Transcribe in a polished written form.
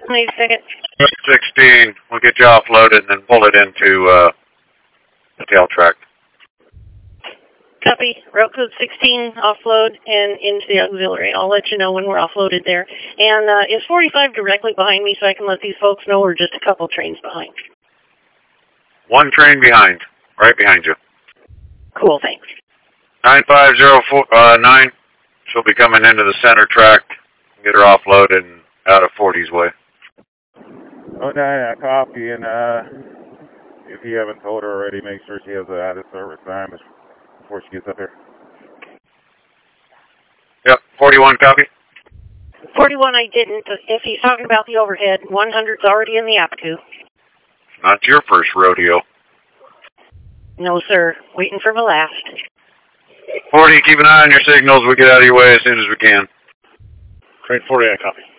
Wait a second. 16, we'll get you offloaded and then pull it into the tail track. Copy. Route code 16, offload and into the auxiliary. I'll let you know when we're offloaded there. And is 45 directly behind me so I can let these folks know we're just a couple trains behind? One train behind, right behind you. Cool, thanks. 9509, she'll be coming into the center track. Get her offloaded and out of 40's way. Oh, no, copy, and if you haven't told her already, make sure she has an added service time before she gets up here. Yep, 41, copy. 41 I didn't. If he's talking about the overhead, 100's already in the Apku. Not your first rodeo. No, sir. Waiting for the last. 40, keep an eye on your signals. We'll get out of your way as soon as we can. Train 40, I copy.